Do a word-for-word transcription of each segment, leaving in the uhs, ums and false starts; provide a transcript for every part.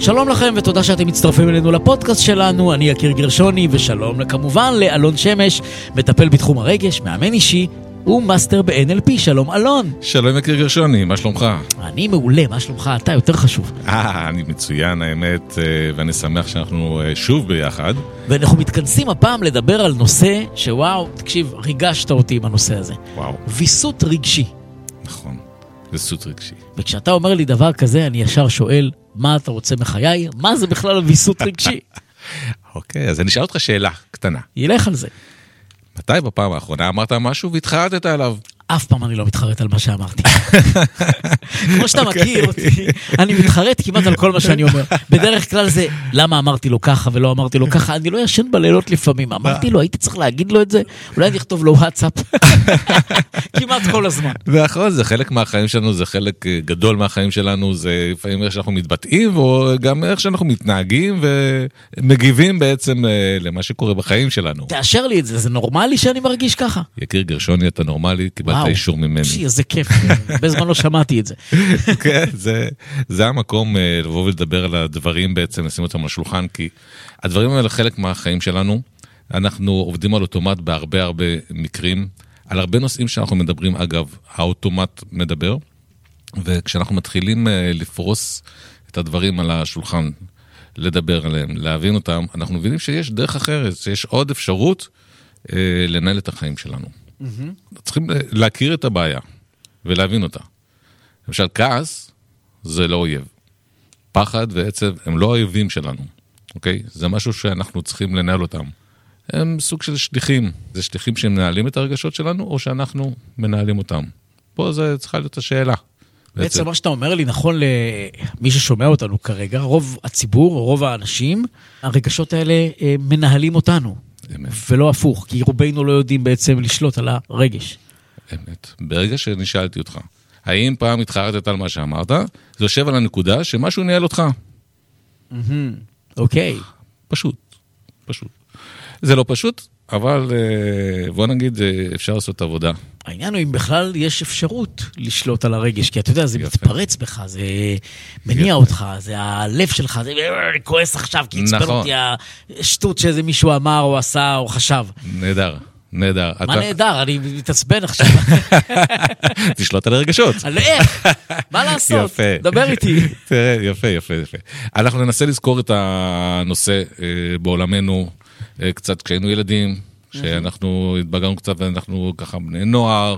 שלום לכם ותודה שאתם מצטרפים אלינו לפודקאסט שלנו. אני יקיר גרשוני, ושלום כמובן לאלון שמש, מטפל בתחום הרגש, מאמן אישי ומאסטר ב-אן אל פי. שלום אלון. שלום יקיר גרשוני, מה שלומך? אני מעולה, מה שלומך? אתה יותר חשוב. אה, אני מצוין האמת, ואני שמח שאנחנו שוב ביחד. ואנחנו מתכנסים הפעם לדבר על נושא שוואו, תקשיב, ריגשת אותי עם הנושא הזה. וואו. ויסות רגשי. נכון, ויסות רגשי. וכשאתה אומר לי דבר כזה, אני ישר שואל, מה אתה רוצה מחיי? מה זה בכלל ויסות רגשי? אוקיי, אז אני אשאל אותך שאלה קטנה. ילך על זה. מתי בפעם האחרונה אמרת משהו והתחרטת עליו? אף פעם אני לא מתחרט על מה שאמרתי. כמו שאתה מכיר אותי, אני מתחרט כמעט על כל מה שאני אומר. בדרך כלל זה, למה אמרתי לו ככה ולא אמרתי לו ככה? אני לא ישן בלילות לפעמים. אמרתי לו, הייתי צריך להגיד לו את זה? אולי אני אכתוב לו וואטסאפ. כמעט כל הזמן. ואחרון, זה חלק מהחיים שלנו, זה חלק גדול מהחיים שלנו, זה לפעמים איך שאנחנו מתבטאים, או גם איך שאנחנו מתנהגים ומגיבים בעצם למה שקורה בחיים שלנו. תאשר לי את זה, זה נורמלי שאני מרגיש ככה? יקיר גרשוני, אתה נורמלי, קיבלת אישור ממני. איזה כיף, בזמן לא שמעתי את זה. כן, זה המקום לבוא ולדבר על הדברים בעצם, לשים אותם על השולחן, כי הדברים האלה חלק מהחיים שלנו, אנחנו עובדים על אוטומט בהרבה הרבה מקרים, על הרבה נושאים שאנחנו מדברים, אגב, האוטומט מדבר, וכשאנחנו מתחילים לפרוס את הדברים על השולחן, לדבר עליהם, להבין אותם, אנחנו מבינים שיש דרך אחרת, שיש עוד אפשרות לנהל את החיים שלנו. צריכים להכיר את הבעיה ולהבין אותה. למשל, כעס זה לא אויב. פחד ועצב הם לא האויבים שלנו. אוקיי? זה משהו שאנחנו צריכים לנהל אותם. הם סוג של שליחים. זה שליחים שמנהלים את הרגשות שלנו, או שאנחנו מנהלים אותם. פה זה צריכה להיות השאלה. בעצם מה שאתה אומר לי, נכון למי ששומע אותנו כרגע, רוב הציבור, רוב האנשים, הרגשות האלה מנהלים אותנו. אמת. ולא הפוך, כי רובנו לא יודעים בעצם לשלוט על הרגש. אמת. ברגע שאני שאלתי אותך, האם פעם התחרטת על מה שאמרת, זה יושב על הנקודה שמשהו ניהל אותך. אוקיי. פשוט, פשוט. זה לא פשוט, אבל בוא נגיד, אפשר לעשות עבודה. העניין הוא אם בכלל יש אפשרות לשלוט על הרגש, כי אתה יודע, זה מתפרץ בך, זה מניע אותך, זה הלב שלך, זה כועס עכשיו, כי יצפר אותי השטות שאיזה מישהו אמר או עשה או חשב. נהדר, נהדר. מה נהדר? אני מתעצבן עכשיו. תשלוט על הרגשות. על איך? מה לעשות? דבר איתי. תראה, יפה, יפה, יפה. אנחנו ננסה לזכור את הנושא בעולמנו, קצת כשהיינו ילדים, שאנחנו התבגרנו קצת ואנחנו ככה בני נוער,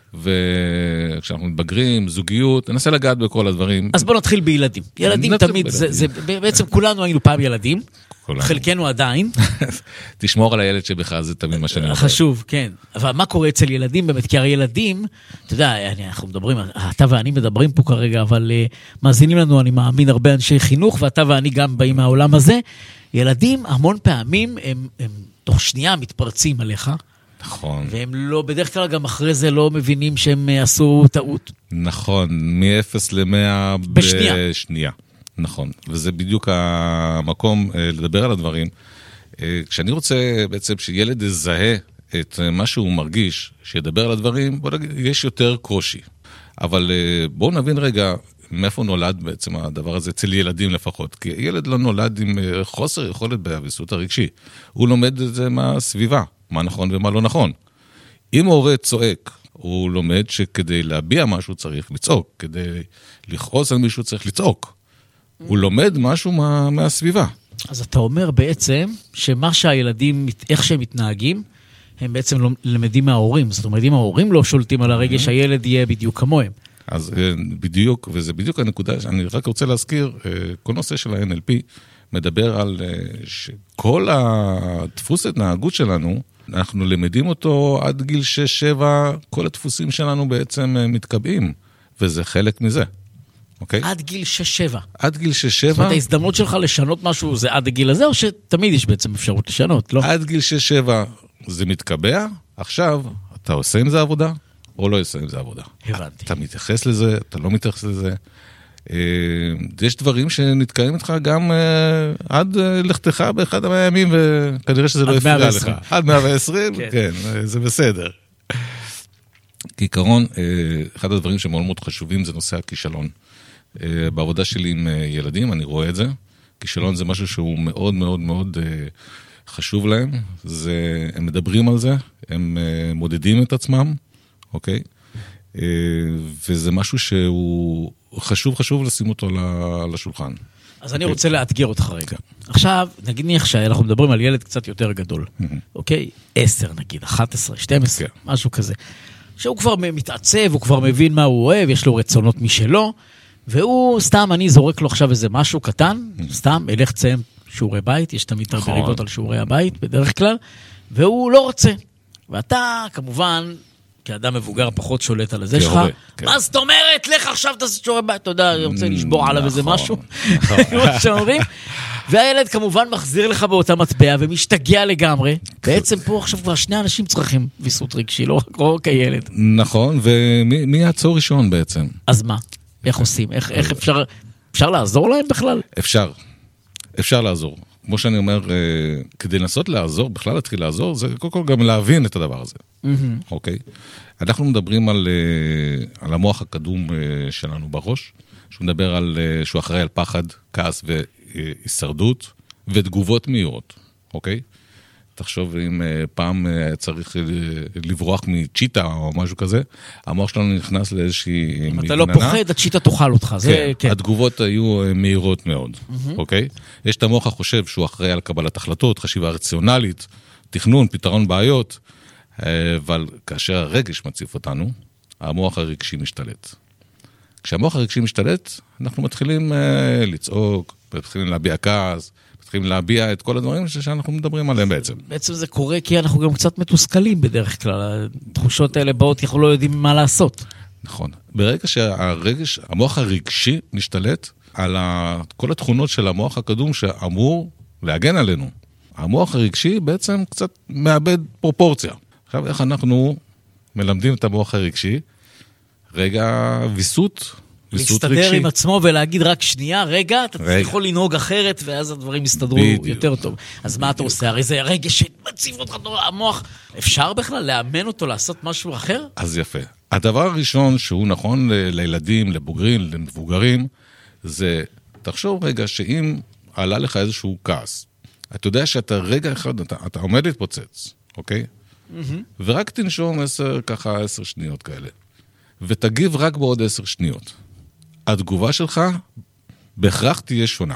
וכשאנחנו מתבגרים, זוגיות, ננסה לגעת בכל הדברים. אז בוא נתחיל בילדים. ילדים תמיד, בעצם כולנו היינו פעם ילדים, חלקנו עדיין. תשמור על הילד שבך, זה תמיד מה שאני אומר. חשוב, כן. אבל מה קורה אצל ילדים באמת? כי הרי ילדים, אתה יודע, אנחנו מדברים, אתה ואני מדברים פה כרגע, אבל מאזינים לנו, אני מאמין, הרבה אנשי חינוך, ואתה ואני גם באים מהעולם הזה. ילדים המון פעמים הם, הם תוך שנייה מתפרצים עליך. נכון. והם לא, בדרך כלל גם אחרי זה לא מבינים שהם עשו טעות. נכון, מ-אפס ל-מאה בשנייה. בשנייה. נכון, וזה בדיוק המקום לדבר על הדברים. כשאני רוצה בעצם שילד יזהה את מה שהוא מרגיש, שידבר על הדברים, בוא נגיד, יש יותר קושי. אבל בואו נבין רגע, מאיפה נולד בעצם הדבר הזה, אצל ילדים לפחות. כי ילד לא נולד עם חוסר יכולת בוויסות הרגשי. הוא לומד את זה מהסביבה, מה נכון ומה לא נכון. אם ההורה צועק, הוא לומד שכדי להביע משהו צריך לצעוק, כדי לכעוס על מישהו צריך לצעוק. הוא לומד משהו מה, מהסביבה. אז אתה אומר בעצם שמה שהילדים, איך שהם מתנהגים, הם בעצם למדים מההורים. זאת אומרת, אם ההורים לא שולטים על הרגש, הילד יהיה בדיוק כמוהם. אז בדיוק, וזה בדיוק הנקודה, אני רק רוצה להזכיר, כל נושא של ה-אן אל פי מדבר על שכל הדפוס התנהגות שלנו, אנחנו למדים אותו עד גיל שש שבע, כל הדפוסים שלנו בעצם מתקבעים, וזה חלק מזה. אוקיי? עד גיל שש שבע. עד גיל שש שבע. זאת אומרת, ההזדמנות שלך לשנות משהו זה עד הגיל הזה, או שתמיד יש בעצם אפשרות לשנות, לא? עד גיל שש שבע זה מתקבע, עכשיו אתה עושה עם זה עבודה, או לא עושה עם זה עבודה. הבנתי. אתה מתייחס לזה, אתה לא מתייחס לזה. יש דברים שנתקעים איתך גם עד לכתך באחד הימים, וכנראה שזה לא יפריע לך. עד מאה ועשרים, כן, זה בסדר. כעיקרון, אחד הדברים שמאוד מאוד חשובים זה נושא הכישלון. בעבודה שלי עם ילדים, אני רואה את זה, כישלון זה משהו שהוא מאוד מאוד מאוד חשוב להם, זה, הם מדברים על זה, הם מודדים את עצמם, אוקיי? וזה משהו שהוא חשוב, חשוב לשים אותו לשולחן. אז אני רוצה לאתגר אותך רגע. עכשיו, נגיד ניח שאנחנו מדברים על ילד קצת יותר גדול, אוקיי? עשר נגיד, אחת עשרה, שתים עשרה, משהו כזה. שהוא כבר מתעצב, הוא כבר מבין מה הוא אוהב, יש לו רצונות משלו, והוא סתם, אני זורק לו עכשיו איזה משהו קטן, סתם, אלך ציים שיעורי בית, יש תמיד הרבה ריבות על שיעורי הבית בדרך כלל, והוא לא רוצה. ואתה, כמובן, כאדם מבוגר פחות שולט על הזה שלך, מה זאת אומרת? לך עכשיו תעשה שיעורי בית, אתה יודע, אני רוצה לשבור עליו איזה משהו, כמו שאומרים, והילד כמובן מחזיר לך באותה מטבע ומשתגע לגמרי. בעצם פה עכשיו כבר שני אנשים צריכים ויסות רגשי, לא רק הילד. נכון, ומי יעצור ראשון בעצם? אז מה? איך עושים? איך אפשר, אפשר לעזור להם בכלל? אפשר, אפשר לעזור. כמו שאני אומר, כדי לנסות לעזור, בכלל להתחיל לעזור, זה קודם כל גם להבין את הדבר הזה. אוקיי? אנחנו מדברים על, על המוח הקדום שלנו בראש, שהוא מדבר על, שהוא אחראי על פחד, כעס והישרדות, ותגובות מהירות. אוקיי? תחשוב אם פעם צריך לברוח מצ'יטה או משהו כזה, המוח שלנו נכנס לאיזושהי מגננה. אם אתה לא פוחד, הצ'יטה תאכל אותך. כן, כן. התגובות היו מהירות מאוד, אוקיי? יש את המוח החושב שהוא אחראי על קבלת החלטות, חשיבה רציונלית, תכנון, פתרון בעיות, אבל כאשר הרגש מציף אותנו, המוח הרגשי משתלט. כשהמוח הרגשי משתלט, אנחנו מתחילים לצעוק, מתחילים להביע כעס, צריכים להביע את כל הדברים שאנחנו מדברים עליהם בעצם. בעצם זה קורה כי אנחנו גם קצת מתוסכלים בדרך כלל. התחושות האלה באות, אנחנו לא יודעים מה לעשות. נכון. ברגע שהרגש, המוח הרגשי משתלט על כל התכונות של המוח הקדום שאמור להגן עלינו. המוח הרגשי בעצם קצת מאבד פרופורציה. עכשיו, איך אנחנו מלמדים את המוח הרגשי? רגע ויסות, להסתדר עם עצמו ולהגיד רק שנייה, רגע, אתה יכול לנהוג אחרת, ואז הדברים יסתדרו יותר טוב. אז מה אתה עושה? הרי זה רגע שמציף אותך המוח. אפשר בכלל לאמן אותו לעשות משהו אחר? אז יפה. הדבר הראשון שהוא נכון לילדים, לבוגרים, למבוגרים, זה, תחשוב רגע שאם עלה לך איזשהו כעס, אתה יודע שאתה רגע אחד, אתה, אתה עומד להתפוצץ, אוקיי? ורק תנשום עשר, ככה עשר שניות כאלה. ותגיב רק בעוד עשר שניות. התגובה שלך בהכרח תהיה שונה.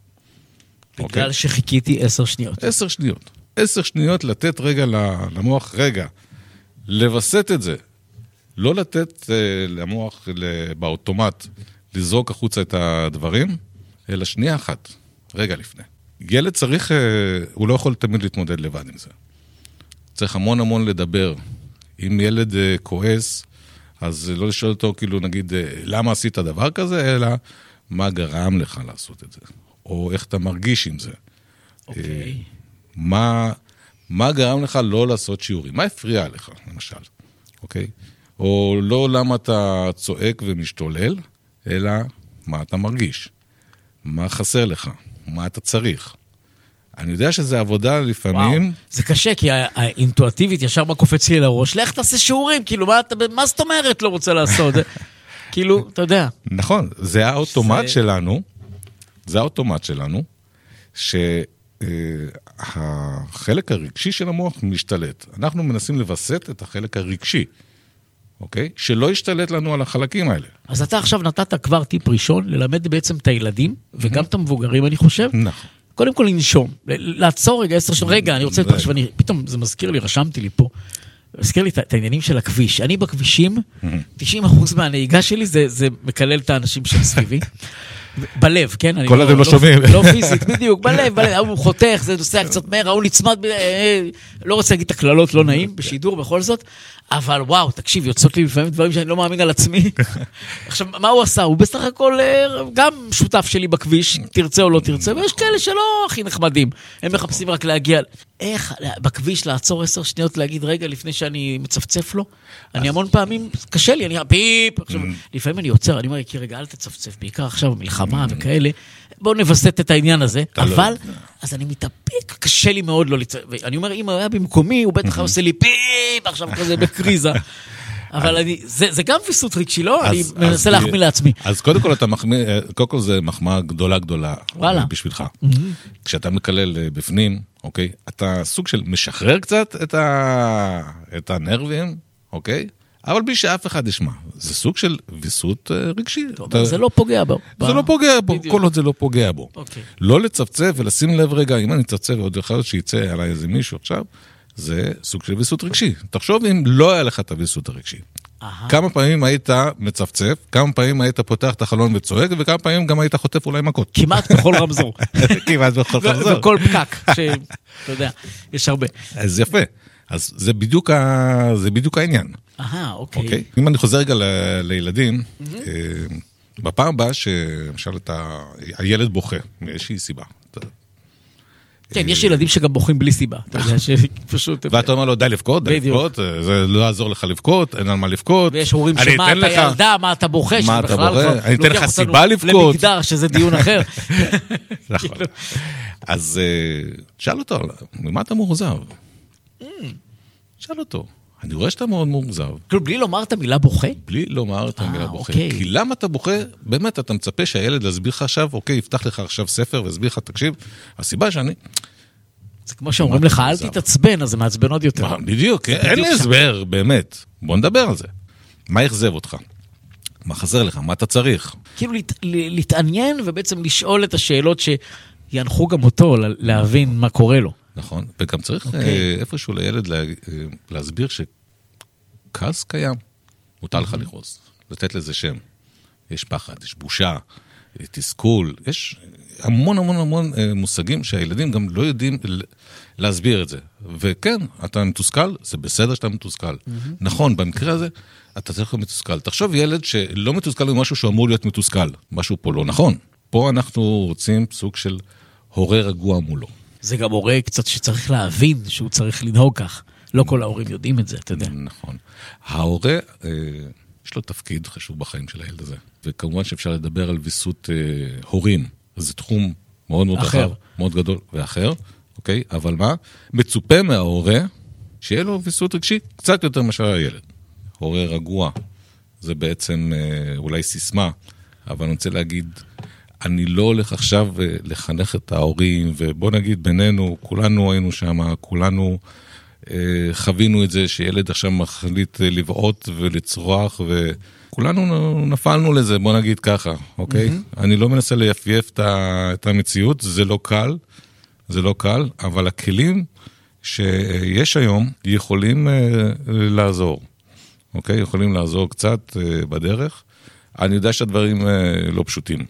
בגלל שחיכיתי עשר שניות. עשר שניות. עשר שניות לתת רגע למוח, רגע, לבסט את זה. לא לתת למוח באוטומט לזרוק החוצה את הדברים, אלא שנייה אחת, רגע לפני. ילד צריך, הוא לא יכול תמיד להתמודד לבד עם זה. צריך המון המון לדבר. אם ילד כועס, אז לא לשאול אותו, כאילו, נגיד, למה עשית דבר כזה, אלא מה גרם לך לעשות את זה, או איך אתה מרגיש עם זה. אוקיי. מה, מה גרם לך לא לעשות שיעורים? מה הפריע לך, למשל? אוקיי? או לא למה אתה צועק ומשתולל, אלא מה אתה מרגיש? מה חסר לך? מה אתה צריך? אני יודע שזה עבודה לפעמים. וואו, זה קשה, כי האינטואטיבית ישר מה קופץ לי לראש, לך תעשה שיעורים, כאילו, מה, מה זאת אומרת לא רוצה לעשות? כאילו, אתה יודע. נכון, זה האוטומט זה... שלנו, זה האוטומט שלנו, שהחלק הרגשי של המוח משתלט. אנחנו מנסים לבסט את החלק הרגשי, אוקיי? שלא ישתלט לנו על החלקים האלה. אז אתה עכשיו נתת כבר טיפ ראשון, ללמד בעצם את הילדים, וגם את המבוגרים, אני חושב. נכון. קודם כל לנשום, לעצור רגע, עשר שנים, רגע, אני רוצה לתחשב, ואני, פתאום זה מזכיר לי, רשמתי לי פה, מזכיר לי את העניינים של הכביש. אני בכבישים, תשעים אחוז מהנהיגה שלי, זה מקלל את האנשים של סביבי. בלב, כן? כל אתם לא שומעים. לא פיזית, בדיוק, בלב, בלב, הוא חותך, זה נוסע קצת מהר, הוא נצמד, לא רוצה להגיד את הכללות, לא נעים, בשידור, בכל זאת, אבל וואו, תקשיב, יוצאות לי לפעמים דברים שאני לא מאמין על עצמי. עכשיו, מה הוא עשה? הוא בסך הכל גם שותף שלי בכביש, תרצה או לא תרצה, ויש כאלה שלא הכי נחמדים, הם מחפשים רק להגיע, איך בכביש לעצור עשר שניות, להגיד רגע לפני שאני מצפצף לו? אני המון פעמים, קשה לי, אני פיפ, עכשיו, לפעמים אני עוצר, אני אומר, כי רגע, אל תצפצף, בעיקר עכשיו מלחמה וכאלה, בואו נבסט את העניין הזה, אבל, אז אני מתאפק, קשה לי מאוד לא לצפצף, ואני אומר, אם הוא היה במקומי, הוא בטח עושה לי פיפ, עכשיו כזה בקריזה. אבל אני, זה, זה גם ויסות רגשי, לא? אז, אני אז מנסה אז להחמיא לעצמי. אז קודם כל אתה מחמיא, קודם כל זה מחמאה גדולה גדולה. וואלה. בשבילך. כשאתה מקלל בפנים, אוקיי? אתה סוג של משחרר קצת את, ה... את הנרבים, אוקיי? אבל בלי שאף אחד ישמע. זה סוג של ויסות רגשי. אתה... זה לא פוגע בו. זה לא פוגע בו, כל עוד זה לא פוגע בו. אוקיי. לא לצפצף ולשים לב רגע, אם אני צפצף ועוד אחד שיצא עליי איזה מישהו עכשיו, זה סוג של ויסות רגשי. תחשוב אם לא היה לך את הוויסות הרגשי. כמה פעמים היית מצפצף, כמה פעמים היית פותח את החלון וצועק, וכמה פעמים גם היית חוטף אולי מכות. כמעט בכל רמזור. כמעט בכל רמזור. וכל פקק, שאתה יודע, יש הרבה. אז יפה. אז זה בדיוק, ה... זה בדיוק העניין. אהה, אוקיי. אוקיי? אם אני חוזר רגע ל... לילדים, בפעם הבאה שמשל את ה... הילד בוכה, מאיזושהי סיבה. כן, יש ילדים שגם בוכים בלי סיבה. אתה יודע, שפשוט... ואתה אומר לו, די לבכות, די לבכות, זה לא יעזור לך לבכות, אין על מה לבכות. ויש הורים שמה אתה ילדה, מה אתה בוכה, מה אתה בוכה, אני אתן לך סיבה לבכות. למגדר, שזה דיון אחר. נכון. אז שאל אותו, ממה אתה מאוכזב? שאל אותו. אני רואה שאתה מאוד מאוכזב. כאילו, בלי לומר את המילה בוכה? בלי לומר את המילה בוכה. כי למה אתה בוכה? באמת, אתה מצפה שהילד להסביר לך עכשיו, אוקיי, יפתח לך עכשיו ספר והסביר לך, תקשיב, הסיבה שאני... זה כמו שאומרים לך, אל תתעצבן, אז זה מעצבן עוד יותר. בדיוק, אין לי הסבר, באמת. בוא נדבר על זה. מה יחזב אותך? מה חסר לך? מה אתה צריך? כאילו, להתעניין ובעצם לשאול את השאלות שינחו גם אותו להבין מה קורה לו. נכון, וגם צריך איפשהו לילד להסביר שכעס קיים, מותר לך לכעוס, לתת לזה שם. יש פחד, יש בושה, תסכול, יש המון המון המון מושגים שהילדים גם לא יודעים להסביר את זה. וכן, אתה מתוסכל, זה בסדר שאתה מתוסכל. נכון, במקרה הזה, אתה צריך להיות מתוסכל. תחשוב ילד שלא מתוסכל ממשהו שהוא אמור להיות מתוסכל. משהו פה לא נכון. פה אנחנו רוצים סוג של הורה רגוע מולו. זה גם הורה קצת שצריך להבין שהוא צריך לנהוג כך. לא כל ההורים יודעים את זה, אתה יודע. נכון. ההורה, אה, יש לו תפקיד חשוב בחיים של הילד הזה. וכמובן שאפשר לדבר על ויסות אה, הורים. זה תחום מאוד מאוד רחב, מאוד גדול ואחר, אוקיי? אבל מה? מצופה מההורה שיהיה לו ויסות רגשי קצת יותר משל הילד. הורה רגוע, זה בעצם אה, אולי סיסמה, אבל אני רוצה להגיד... אני לא הולך עכשיו לחנך את ההורים, ובוא נגיד בינינו, כולנו היינו שם, כולנו אה, חווינו את זה, שילד עכשיו מחליט לבעוט ולצרוח, וכולנו נפלנו לזה, בוא נגיד ככה, אוקיי? Mm-hmm. אני לא מנסה ליפייף את, את המציאות, זה לא קל, זה לא קל, אבל הכלים שיש היום יכולים אה, לעזור, אוקיי? יכולים לעזור קצת אה, בדרך. אני יודע שהדברים אה, לא פשוטים.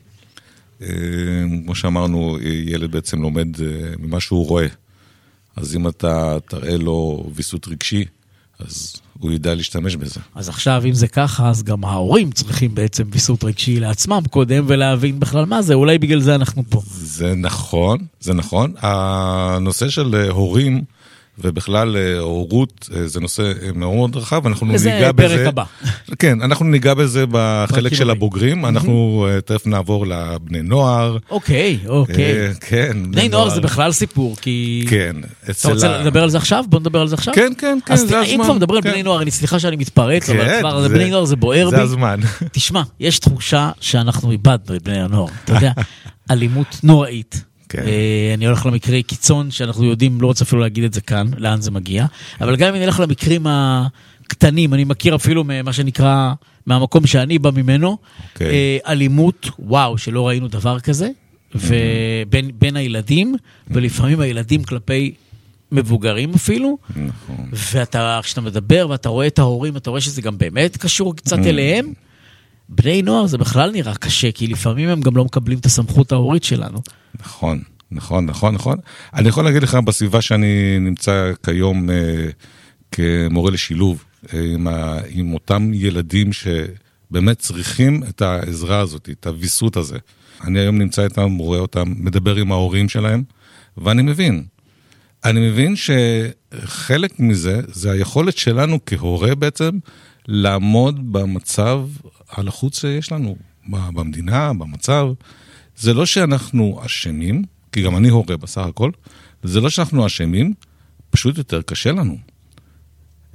כמו שאמרנו, ילד בעצם לומד ממה שהוא רואה. אז אם אתה תראה לו ויסות רגשי, אז הוא ידע להשתמש בזה. אז עכשיו, אם זה ככה, אז גם ההורים צריכים בעצם ויסות רגשי לעצמם קודם, ולהבין בכלל מה זה. אולי בגלל זה אנחנו פה. זה נכון, זה נכון. הנושא של הורים, ובכלל הורות, זה נושא מאוד רחב, אנחנו ניגע בזה. וזה פרק הבא. כן, אנחנו ניגע בזה בחלק של הבוגרים, אנחנו תכף נעבור לבני נוער. אוקיי, אוקיי. כן. בני נוער זה בכלל סיפור, כי... כן. אתה רוצה לדבר על זה עכשיו? בוא נדבר על זה עכשיו? כן, כן, כן, זה הזמן. אם כבר מדברים על בני נוער, אני סליחה שאני מתפרץ, אבל כבר בני נוער זה בוער בי. זה הזמן. תשמע, יש תחושה שאנחנו איבדנו את בני הנוער. אתה יודע, אלימות נוראית. אני הולך למקרי קיצון שאנחנו יודעים, לא רוצה אפילו להגיד את זה כאן, לאן זה מגיע, אבל גם אם אני הולך למקרים הקטנים, אני מכיר אפילו מה שנקרא, מהמקום שאני בא ממנו, אלימות, וואו, שלא ראינו דבר כזה, ובין הילדים, ולפעמים הילדים כלפי מבוגרים אפילו, ואתה, כשאתה מדבר ואתה רואה את ההורים, אתה רואה שזה גם באמת קשור קצת אליהם, בני נוער זה בכלל נראה קשה, כי לפעמים הם גם לא מקבלים את הסמכות ההורית שלנו. נכון, נכון, נכון, נכון. אני יכול להגיד לך, בסביבה שאני נמצא כיום אה, כמורה לשילוב, אה, עם, ה, עם אותם ילדים שבאמת צריכים את העזרה הזאת, את הוויסות הזה. אני היום נמצא איתם, רואה אותם, מדבר עם ההורים שלהם, ואני מבין. אני מבין שחלק מזה, זה היכולת שלנו כהורה בעצם, לעמוד במצב הלחוץ שיש לנו, במדינה, במצב. זה לא שאנחנו אשמים, כי גם אני הורה בסך הכל, זה לא שאנחנו אשמים, פשוט יותר קשה לנו.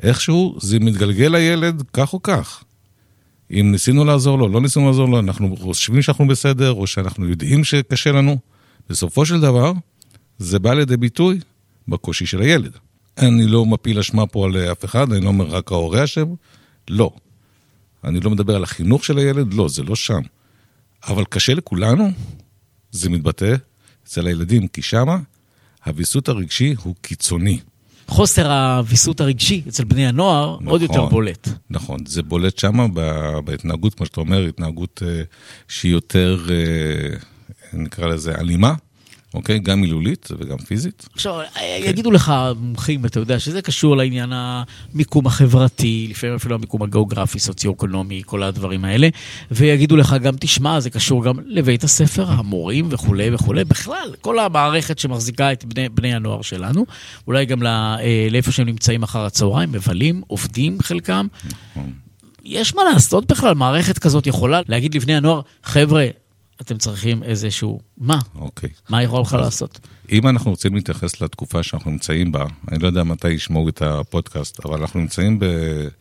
איכשהו זה מתגלגל לילד כך או כך. אם ניסינו לעזור לו, לא ניסינו לעזור לו, אנחנו חושבים שאנחנו בסדר, או שאנחנו יודעים שקשה לנו, בסופו של דבר, זה בא לידי ביטוי בקושי של הילד. אני לא מפיל אשמה פה על אף אחד, אני לא אומר רק ההורה אשם, לא. אני לא מדבר על החינוך של הילד, לא, זה לא שם. אבל קשה לכולנו, זה מתבטא אצל הילדים, כי שמה הוויסות הרגשי הוא קיצוני. חוסר הוויסות הרגשי אצל בני הנוער נכון, עוד יותר בולט. נכון, זה בולט שמה בהתנהגות, כמו שאתה אומר, התנהגות אה, שהיא יותר, אה, נקרא לזה, אלימה, אוקיי? גם מילולית וגם פיזית. עכשיו, יגידו לך מומחים, אתה יודע, שזה קשור לעניין המיקום החברתי, לפעמים אפילו המיקום הגיאוגרפי, סוציו-אקונומי, כל הדברים האלה, ויגידו לך גם, תשמע, זה קשור גם לבית הספר, המורים וכו' וכו', בכלל, כל המערכת שמחזיקה את בני, בני הנוער שלנו, אולי גם לא, לאיפה שהם נמצאים אחר הצהריים, מבלים, עובדים חלקם. יש מה לעשות בכלל, מערכת כזאת יכולה להגיד לבני הנוער, חבר'ה, אתם צריכים איזשהו, מה? אוקיי. מה יכול לך לעשות? אם אנחנו רוצים להתייחס לתקופה שאנחנו נמצאים בה, אני לא יודע מתי ישמעו את הפודקאסט, אבל אנחנו נמצאים ב...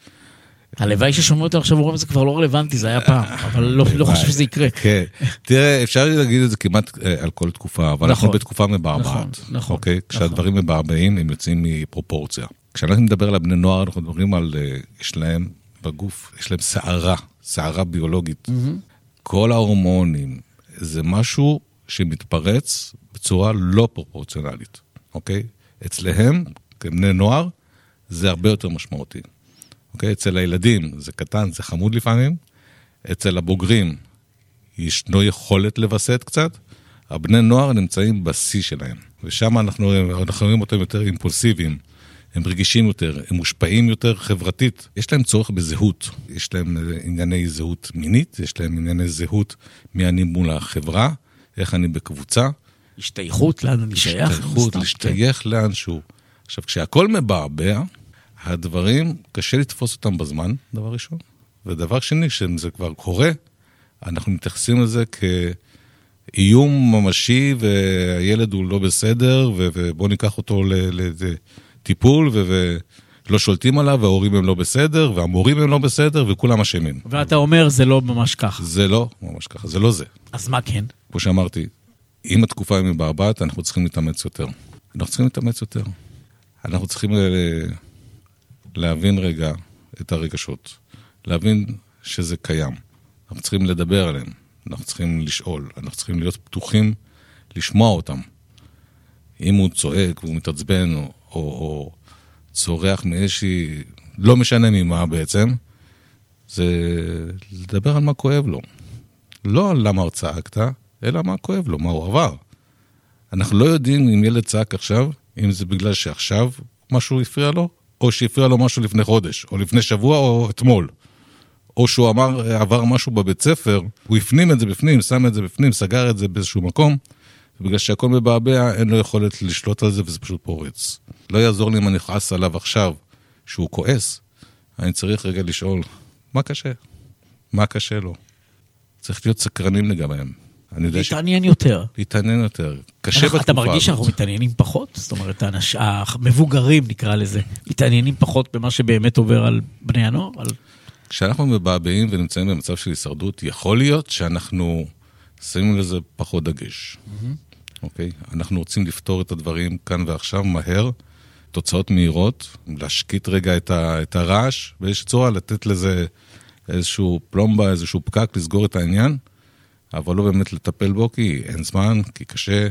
הלוואי ששומעו אותו עכשיו, אומרים, זה כבר לא רלוונטי, זה היה פעם, אבל לא חושב שזה יקרה. כן. תראה, אפשר להגיד את זה כמעט על כל תקופה, אבל אנחנו בתקופה מבעבעת. נכון. אוקיי? כשהדברים מבעבעים, הם יוצאים מפרופורציה. כשאנחנו מדבר על בני נוער, אנחנו מדברים על, יש להם בגוף, יש להם שערה, שערה ביולוגית. כל ההורמונים, זה משהו שמתפרץ בצורה לא פרופורציונלית, אוקיי? אצלהם, כבני נוער, זה הרבה יותר משמעותי. אוקיי? אצל הילדים זה קטן, זה חמוד לפעמים. אצל הבוגרים ישנו יכולת לבסט קצת. הבני נוער נמצאים בשיא שלהם. ושם אנחנו, אנחנו רואים אותם יותר אימפולסיביים. הם רגישים יותר, הם מושפעים יותר חברתית. יש להם צורך בזהות. יש להם ענייני זהות מינית, יש להם ענייני זהות מי אני מול החברה, איך אני בקבוצה. השתייכות, לאן אני שייך. השתייכות, להשתייך לאנשהו. עכשיו, כשהכל מבעבע, הדברים, קשה לתפוס אותם בזמן, דבר ראשון. ודבר שני, כשזה כבר קורה, אנחנו מתייחסים לזה כאיום ממשי, והילד הוא לא בסדר, ובוא ניקח אותו לטיפול, ולא שולטים עליו, וההורים הם לא בסדר, והמורים הם לא בסדר, וכולם אשמים. ואתה אומר, זה לא ממש ככה. זה לא ממש ככה, זה לא זה. אז מה כן? כמו שאמרתי, אם התקופה היא מבעבעת, אנחנו צריכים להתאמץ יותר. אנחנו צריכים להתאמץ יותר. אנחנו צריכים להבין רגע את הרגשות. להבין שזה קיים. אנחנו צריכים לדבר עליהם. אנחנו צריכים לשאול. אנחנו צריכים להיות פתוחים לשמוע אותם. אם הוא צועק והוא מתעצבן או, או, או צורח מאיזושהי, לא משנה ממה בעצם, זה לדבר על מה כואב לו. לא על למה הוא צעקת, אלא מה כואב לו, מה הוא עבר. אנחנו לא יודעים אם ילד צעק עכשיו, אם זה בגלל שעכשיו משהו הפריע לו, או שהפריע לו משהו לפני חודש, או לפני שבוע, או אתמול. או שהוא אמר, עבר משהו בבית ספר, הוא הפנים את זה בפנים, שם את זה בפנים, סגר את זה באיזשהו מקום, ובגלל שהכל מבעבע, אין לו יכולת לשלוט על זה, וזה פשוט פורץ. לא יעזור לי אם אני נכעס עליו עכשיו, שהוא כועס, אני צריך רגע לשאול, מה קשה? מה קשה לו? צריך להיות סקרנים לגביהם. להתעניין יותר. להתעניין יותר. קשה בתקופה. אתה מרגיש שאנחנו מתעניינים פחות? זאת אומרת, המבוגרים נקרא לזה, מתעניינים פחות במה שבאמת עובר על בני הנוער? כשאנחנו מבעבעים ונמצאים במצב של הישרדות, יכול להיות שאנחנו שמים לזה פחות דגש. אוקיי? אנחנו רוצים לפתור את הדברים כאן ועכשיו מהר, תוצאות מהירות, להשקיט רגע את הרעש, ויש צורה לתת לזה איזשהו פלומבה, איזשהו פקק, לסגור את העניין, אבל לא באמת לטפל בו, כי אין זמן, כי קשה,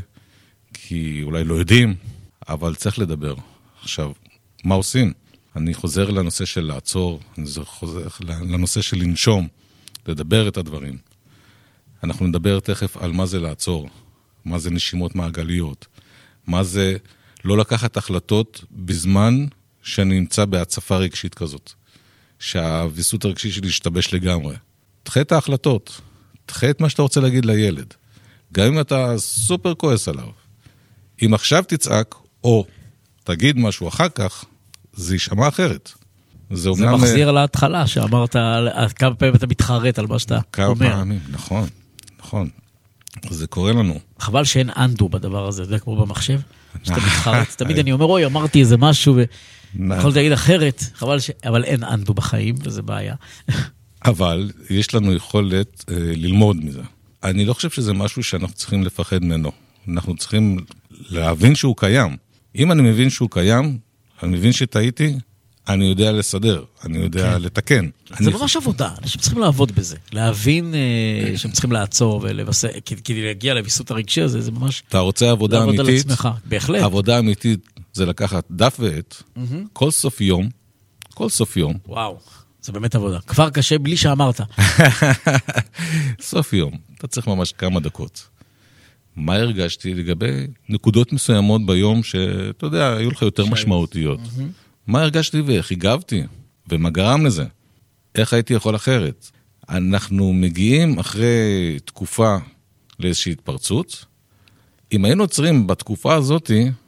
כי אולי לא יודעים, אבל צריך לדבר. עכשיו, מה עושים? אני חוזר לנושא של לעצור, אני חוזר לנושא של לנשום, לדבר את הדברים. אנחנו נדבר תכף על מה זה לעצור, מה זה נשימות מעגליות, מה זה לא לקחת החלטות בזמן שאני נמצא בהצפה רגשית כזאת, שהוויסות הרגשי שלי ישתבש לגמרי. תחה את ההחלטות, תחה את מה שאתה רוצה להגיד לילד, גם אם אתה סופר כועס עליו. אם עכשיו תצעק, או תגיד משהו אחר כך, זה יישמע אחרת. זה, זה אומנם... מחזיר להתחלה, שאמרת כמה פעמים אתה מתחרט על מה שאתה כמה אומר. כמה פעמים, נכון, נכון. זה קורה לנו. חבל שאין אנדו בדבר הזה, זה כמו במחשב, שאתה מתחרט. תמיד אני אומר, אוי, אמרתי איזה משהו, ויכולתי להגיד אחרת, חבל ש... אבל אין אנדו בחיים, וזה בעיה. אבל יש לנו יכולת אה, ללמוד מזה. אני לא חושב שזה משהו שאנחנו צריכים לפחד ממנו. אנחנו צריכים להבין שהוא קיים. אם אני מבין שהוא קיים, אני מבין שטעיתי, אני יודע לסדר, אני יודע כן. לתקן. זה אני... ממש עבודה, אנשים צריכים לעבוד בזה. להבין אה, שהם צריכים לעצור ולבסס, כדי להגיע לביסות הרגשי הזה, זה ממש... אתה רוצה עבודה אמיתית? על עצמך, בהחלט. עבודה אמיתית זה לקחת דף ועט, mm-hmm. כל סוף יום, כל סוף יום. וואו, זה באמת עבודה. כבר קשה בלי שאמרת. סוף יום, אתה צריך ממש כמה דקות. מה הרגשתי לגבי נקודות מסוימות ביום שאתה יודע, היו לך יותר משמעותיות. Mm-hmm. מה הרגשתי ואיך הגבתי, ומה גרם לזה? איך הייתי יכול אחרת? אנחנו מגיעים אחרי תקופה לאיזושהי התפרצות. אם היינו עוצרים בתקופה הזאת,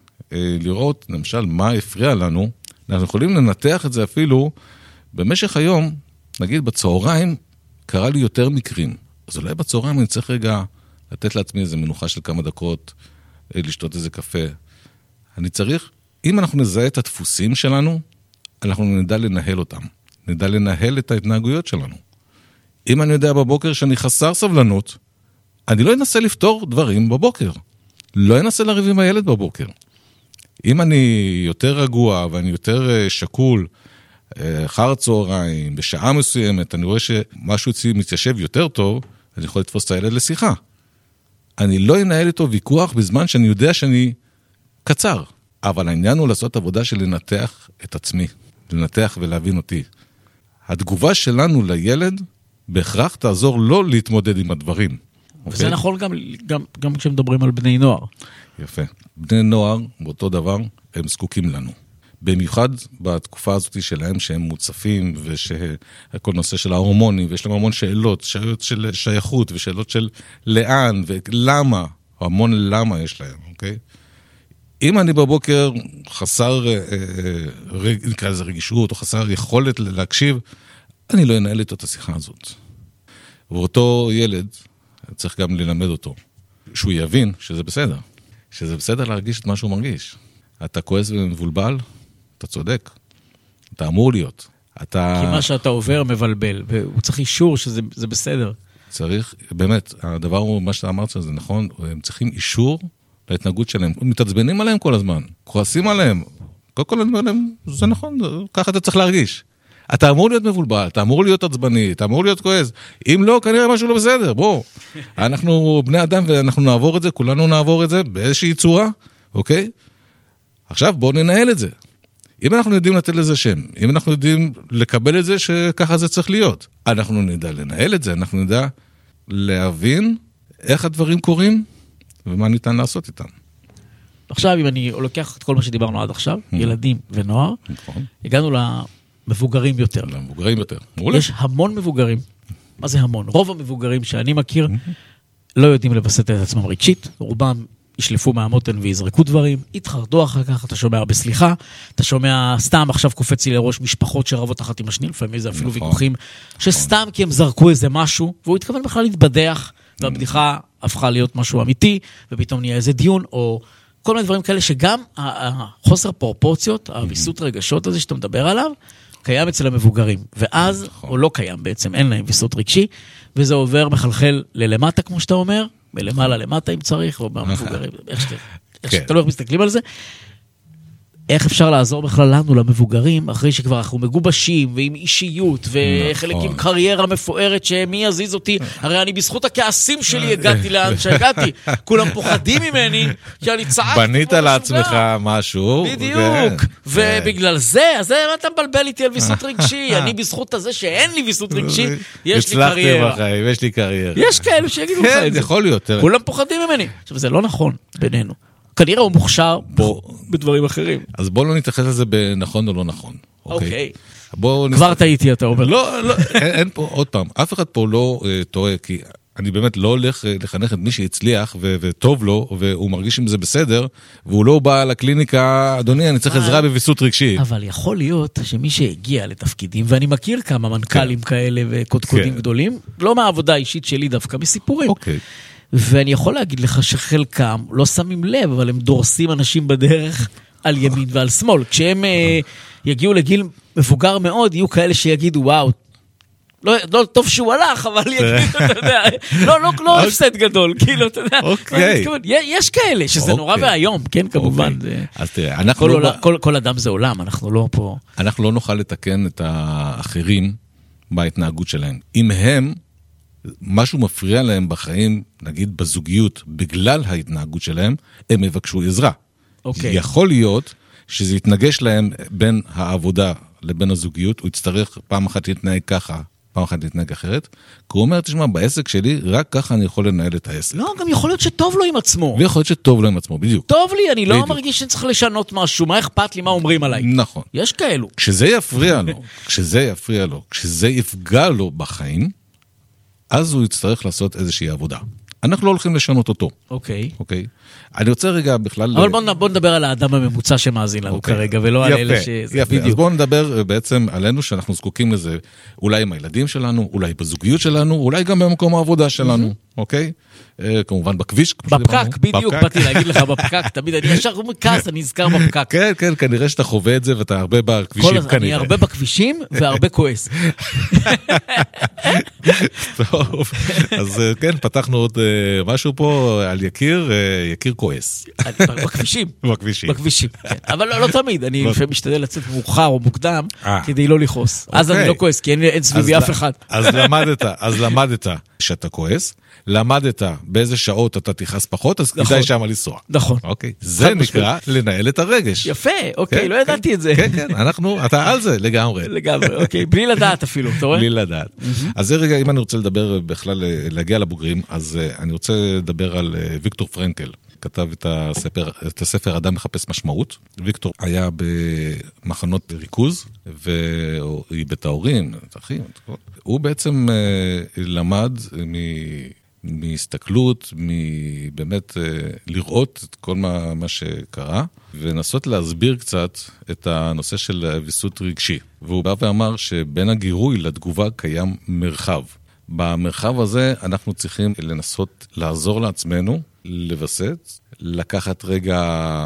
לראות למשל מה הפריע לנו, אנחנו יכולים לנתח את זה אפילו במשך היום, נגיד בצהריים, קרה לי יותר מקרים. אז אולי בצהריים אני צריך רגע לתת לעצמי איזו מנוחה של כמה דקות, לשתות איזה קפה. אני צריך, אם אנחנו נזהה את הדפוסים שלנו, אנחנו נדע לנהל אותם. נדע לנהל את ההתנהגויות שלנו. אם אני יודע בבוקר שאני חסר סבלנות, אני לא אנסה לפתור דברים בבוקר. לא אנסה לריב עם הילד בבוקר. אם אני יותר רגוע ואני יותר שקול, אחר הצהריים, בשעה מסוימת, אני רואה שמשהו אצלי מתיישב יותר טוב, אני יכול לתפוס את הילד לשיחה. אני לא אנהל איתו ויכוח בזמן שאני יודע שאני קצר. אבל העניין הוא לעשות עבודה של לנתח את עצמי, לנתח ולהבין אותי. התגובה שלנו לילד בהכרח תעזור לא להתמודד עם הדברים. וזה נכון גם, גם, גם כשמדברים על בני נוער. יפה. בני נוער, באותו דבר, הם זקוקים לנו. במיוחד בתקופה הזאת שלהם שהם מוצפים, ושכל נושא של ההורמונים, ויש להם המון שאלות, שאלות של שייכות, ושאלות של לאן, ולמה, המון למה יש להם, אוקיי? אם אני בבוקר חסר, נקרא לזה רגישות, או חסר יכולת להקשיב, אני לא אנהל איתו את השיחה הזאת. ואותו ילד, צריך גם ללמד אותו, שהוא יבין שזה בסדר. שזה בסדר להרגיש את מה שהוא מרגיש. אתה כועס ומבולבל, אתה צודק. אתה אמור להיות. אתה... כי מה שאתה עובר מבלבל, והוא צריך אישור שזה זה בסדר. צריך, באמת, הדבר הוא, מה שאתה אמרת, זה נכון, הם צריכים אישור להתנהגות שלהם. מתעצבנים עליהם כל הזמן, כועסים עליהם. כל כל עליהם, זה נכון, ככה אתה צריך להרגיש. אתה אמור להיות מבולבל, אתה אמור להיות עצבני, אתה אמור להיות כועס. אם לא, כנראה משהו לא בסדר, בוא. אנחנו בני אדם ואנחנו נעבור את זה, כולנו נעבור את זה באיזושהי צורה, אוקיי? עכשיו בואו ננהל את זה. אם אנחנו יודעים לתת לזה שם, אם אנחנו יודעים לקבל את זה שככה זה צריך להיות, אנחנו נדע לנהל את זה, אנחנו נדע להבין איך הדברים קורים ומה ניתן לעשות איתם. עכשיו, אם אני לוקח את כל מה שדיברנו עד עכשיו, ילדים ונוער, הגענו למבוגרים יותר. למבוגרים יותר. יש המון מבוגרים. מה זה המון? רוב המבוגרים שאני מכיר לא יודעים לבסט את עצמם רגשית, רובם ישלפו מהמותן ויזרקו דברים, יתחרדו אחר כך, אתה שומע בסליחה, אתה שומע סתם עכשיו קופץ לי לראש משפחות שרבות אחת עם השני, לפעמים זה אפילו ויכוחים, שסתם כי הם זרקו איזה משהו, והוא התכוון בכלל להתבדח, והבדיחה הפכה להיות משהו אמיתי, ופתאום נהיה איזה דיון, או כל מיני דברים כאלה, שגם החוסר פרופורציות, הוויסות רגשות הזה שאתה מדבר עליו, קיים אצל המבוגרים, ואז, או לא קיים בעצם, אין להם ויסות רגשי, וזה עובר מחלחל ללמטה, כמו שאתה אומר, מלמעלה למטה אם צריך, או במבוגרים, איך שאתה לא איך מסתכלים על זה, איך אפשר לעזור בכלל לנו, למבוגרים, אחרי שכבר אנחנו מגובשים, ועם אישיות, וחלק עם קריירה מפוארת, שמי יזיז אותי, הרי אני בזכות הכעסים שלי הגעתי לאן שהגעתי, כולם פוחדים ממני, כי אני צעקתי. בנית לעצמך משהו. בדיוק, ובגלל זה, אז אתה מבלבל איתי על ויסות רגשי, אני בזכות הזה שאין לי ויסות רגשי, יש לי קריירה. הצלחתי בחיים, יש לי קריירה. יש כאלו שיגידו לך את זה. יכול להיות. כולם פוחדים ממני. עכשיו, זה לא נכון בינינו. כנראה הוא מוכשר בדברים אחרים. אז בואו לא נתייחס לזה בנכון או לא נכון. אוקיי. כבר טעיתי, אתה אומר. לא, לא, אין פה, עוד פעם, אף אחד פה לא טועה, כי אני באמת לא הולך לחנך את מי שהצליח וטוב לו, והוא מרגיש אם זה בסדר, והוא לא בא לקליניקה, אדוני, אני צריך עזרה בוויסות רגשית. אבל יכול להיות שמי שהגיע לתפקידים, ואני מכיר כמה מנכ"לים כאלה וקודקודים גדולים, לא מהעבודה האישית שלי דווקא, מסיפורים. אוקיי. ואני יכול להגיד לך שחלקם לא שמים לב, אבל הם דורסים אנשים בדרך על ימין ועל שמאל. כשהם יגיעו לגיל מבוגר מאוד, יהיו כאלה שיגידו, וואו, לא, לא טוב שהוא הלך, אבל יגידו, אתה יודע, לא, לא, לא הפסד גדול, כאילו, אתה יודע, יש כאלה, שזה נורא והיום, כן, כמובן. אז תראה, אנחנו לא... כל אדם זה עולם, אנחנו לא פה... אנחנו לא נוכל לתקן את האחרים בהתנהגות שלהם. אם הם, משהו מפריע להם בחיים, נגיד בזוגיות, בגלל ההתנהגות שלהם, הם מבקשו עזרה. יכול להיות שזה יתנגש להם בין העבודה לבין הזוגיות, הוא יצטרך פעם אחת להתנהג ככה, פעם אחת להתנהג אחרת, כי הוא אומר, תשמע, בעסק שלי, רק ככה אני יכול לנהל את העסק. לא, גם יכול להיות שטוב לו עם עצמו. ויכול להיות שטוב לו עם עצמו, בדיוק. טוב לי, אני לא מרגיש שצריך לשנות משהו, מה אכפת לי, מה אומרים עליי? נכון. יש כאלו. כשזה יפריע לו, כשזה יפריע לו, כשזה יפגע לו בחיים, אז הוא יצטרך לעשות איזושהי עבודה. אנחנו לא הולכים לשנות אותו. אוקיי. אוקיי. אני רוצה רגע בכלל... אבל בוא, בוא נדבר על האדם הממוצע שמאזין לנו אוקיי. כרגע, ולא יפה, על אלה ש... יפה, יפה. אז בואו נדבר בעצם עלינו שאנחנו זקוקים לזה, אולי עם הילדים שלנו, אולי בזוגיות שלנו, אולי גם במקום העבודה שלנו, mm-hmm. אוקיי? כמובן בכביש. בפקק, בדיוק, באתי להגיד לך בפקק, תמיד אני ישר מכעס, אני אזכר בפקק. כן, כן, כנראה שאתה חווה את זה ואתה הרבה בכבישים כנראה. אני הרבה בכבישים והרבה כועס. טוב, אז כן, פתחנו עוד משהו פה על יקיר, יקיר כועס. בכבישים. בכבישים. בכבישים, כן. אבל לא תמיד, אני לפעמים משתדל לצאת מאוחר או מוקדם, כדי לא לכעוס. אז אני לא כועס, כי אין סביבי אף אחד. אז למדת, אז למדת שאתה כועס, למדת באיזה שעות אתה תיחס פחות, אז כדאי שמה לנסוע. נכון. אוקיי. זה נקרא לנהל את הרגש. יפה, אוקיי, לא ידעתי את זה. כן, כן, אנחנו, אתה על זה לגמרי. לגמרי, אוקיי, בלי לדעת אפילו, אתה רואה? בלי לדעת. אז זה רגע, אם אני רוצה לדבר בכלל, להגיע לבוגרים, אז אני רוצה לדבר על ויקטור פרנקל. כתב את הספר, את הספר אדם מחפש משמעות. ויקטור היה במחנות ריכוז, ואיבד את ההורים, את האחים. הוא בעצם למד מ... מהסתכלות, מבאמת לראות את כל מה, מה שקרה, ונסות להסביר קצת את הנושא של ויסות רגשי. והוא בא ואמר שבין הגירוי לתגובה קיים מרחב. במרחב הזה אנחנו צריכים לנסות לעזור לעצמנו, לבסט, לקחת רגע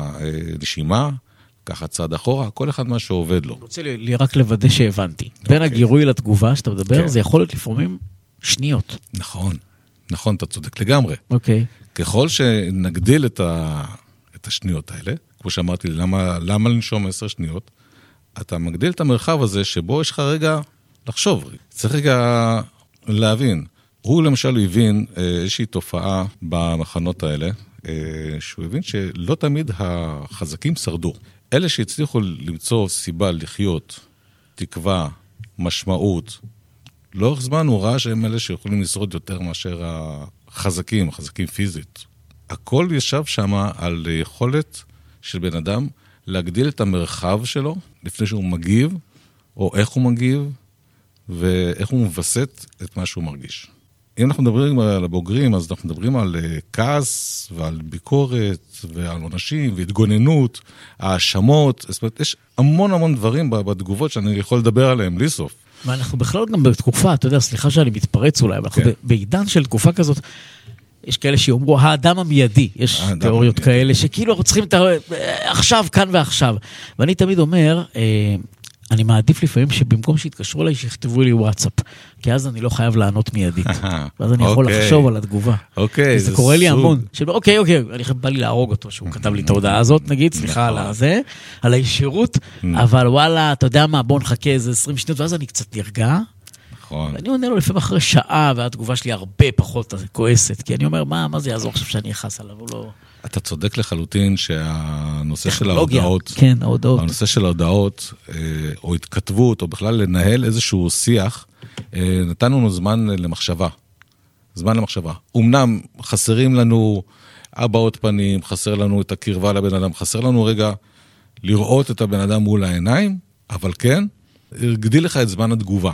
נשימה, לקחת צעד אחורה, כל אחד מה שעובד לו. אני רוצה לי רק לוודא שהבנתי. בין הגירוי לתגובה שאתה מדבר, זה יכול להיות לפעמים שניות. נכון. נכון, אתה צודק לגמרי. אוקיי. ככל שנגדיל את, ה... את השניות האלה, כמו שאמרתי, למה, למה לנשום עשר שניות, אתה מגדיל את המרחב הזה שבו יש לך רגע לחשוב. צריך רגע להבין. הוא למשל הבין איזושהי תופעה במחנות האלה, שהוא הבין שלא תמיד החזקים שרדו. אלה שהצליחו למצוא סיבה לחיות, תקווה, משמעות, לאורך זמן הוא ראה שהם אלה שיכולים לשרוד יותר מאשר החזקים, החזקים פיזית. הכל ישב שם על יכולת של בן אדם להגדיל את המרחב שלו לפני שהוא מגיב, או איך הוא מגיב, ואיך הוא מבסט את מה שהוא מרגיש. אם אנחנו מדברים על הבוגרים, אז אנחנו מדברים על כעס ועל ביקורת ועל עונשים והתגוננות, האשמות, זאת אומרת, יש המון המון דברים בתגובות שאני יכול לדבר עליהם בלי סוף. ואנחנו בכלל גם בתקופה, אתה יודע, סליחה שאני מתפרץ אולי, אבל אנחנו בעידן של תקופה כזאת, יש כאלה שאומרו, האדם המיידי, יש תיאוריות כאלה, שכאילו אנחנו צריכים עכשיו, כאן ועכשיו. ואני תמיד אומר, אני מעדיף לפעמים שבמקום שיתקשרו אליי, שיכתבו לי וואטסאפ, כי אז אני לא חייב לענות מיידית. ואז אני יכול לחשוב על התגובה. אוקיי, זה קורה לי המון. אוקיי, אוקיי, אני בא לי להרוג אותו, שהוא כתב לי את ההודעה הזאת, נגיד, סליחה על זה, על הישירות, אבל וואלה, אתה יודע מה, בוא נחכה איזה עשרים שניות, ואז אני קצת נרגע. נכון. ואני עונה לו לפעמים אחרי שעה, והתגובה שלי הרבה פחות כועסת, כי אני אומר, מה זה יעזור עכשיו שאני אחס עליו? הוא לא... אתה צודק לחלוטין שהנושא של ההודעות, כן, ההודעות. הנושא של ההודעות, או התכתבות, או בכלל לנהל איזשהו שיח, נתנו לנו זמן למחשבה. זמן למחשבה. אמנם חסרים לנו הבעות פנים, חסר לנו את הקרבה לבן אדם, חסר לנו רגע לראות את הבן אדם מול העיניים, אבל כן, הגדיל לך את זמן התגובה.